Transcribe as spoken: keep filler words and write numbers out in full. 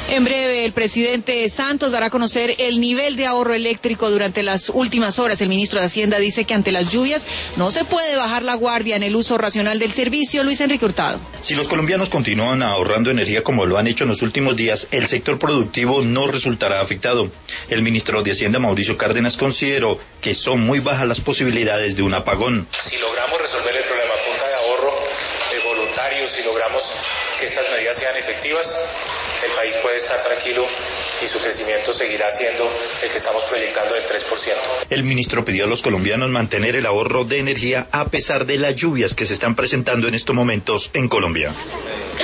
En breve, el presidente Santos dará a conocer el nivel de ahorro eléctrico durante las últimas horas. El ministro de Hacienda dice que ante las lluvias no se puede bajar la guardia en el uso racional del servicio. Luis Enrique Hurtado. Si los colombianos continúan ahorrando energía como lo han hecho en los últimos días, el sector productivo no resultará afectado. El ministro de Hacienda, Mauricio Cárdenas, consideró que son muy bajas las posibilidades de un apagón. Si logramos resolver el problema a punta de ahorro de voluntarios, si logramos que estas medidas sean efectivas, el país puede estar tranquilo y su crecimiento seguirá siendo el que estamos proyectando del tres por ciento. El ministro pidió a los colombianos mantener el ahorro de energía a pesar de las lluvias que se están presentando en estos momentos en Colombia.